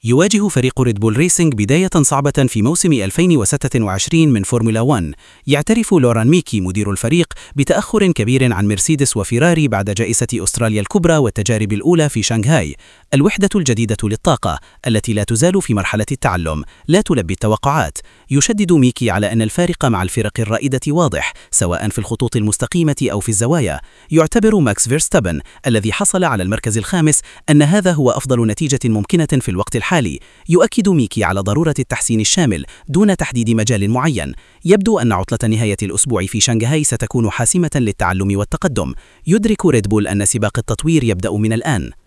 يواجه فريق ريد بول ريسينج بداية صعبة في موسم 2026 من فورمولا 1. يعترف لوران ميكي مدير الفريق بتأخر كبير عن مرسيدس وفيراري بعد جائزة أستراليا الكبرى والتجارب الأولى في شنغهاي. الوحدة الجديدة للطاقة التي لا تزال في مرحلة التعلم لا تلبي التوقعات. يشدد ميكي على أن الفارق مع الفرق الرائدة واضح سواء في الخطوط المستقيمة أو في الزوايا. يعتبر ماكس فيرستابن الذي حصل على المركز الخامس أن هذا هو أفضل نتيجة ممكنة في الوقت الحالي. يؤكد ميكي على ضرورة التحسين الشامل دون تحديد مجال معين. يبدو أن عطلة نهاية الأسبوع في شنغهاي ستكون حاسمة للتعلم والتقدم. يدرك ريد بول أن سباق التطوير يبدأ من الآن.